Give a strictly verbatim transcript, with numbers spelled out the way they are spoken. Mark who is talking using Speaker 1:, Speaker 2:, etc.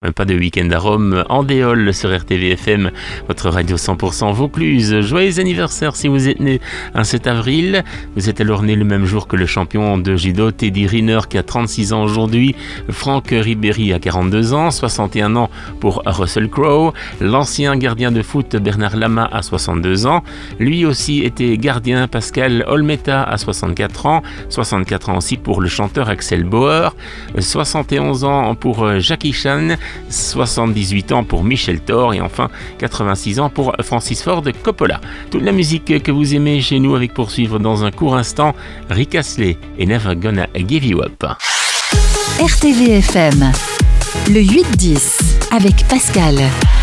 Speaker 1: pas de week-end à Rome, Andéol sur R T V F M, votre radio cent pour cent Vaucluse. Joyeux anniversaire si vous êtes né un sept avril. Vous êtes alors né le même jour que le champion de judo Teddy Riner qui a trente-six ans aujourd'hui, Franck Ribéry a quarante-deux ans, soixante et un ans pour Russell Crowe, l'ancien gardien de foot Bernard Lama a soixante-deux ans, lui aussi était gardien Pascal Olmeta à soixante-quatre ans, soixante-quatre ans aussi pour le chanteur Axel Bauer, soixante et onze ans pour Jackie Chan, soixante-dix-huit ans pour Michel Thor et enfin quatre-vingt-six ans pour Francis Ford Coppola. Toute la musique que vous aimez chez nous avec poursuivre dans un court instant Rick Astley et Never Gonna Give You Up.
Speaker 2: R T V F M, le huit dix avec Pascal.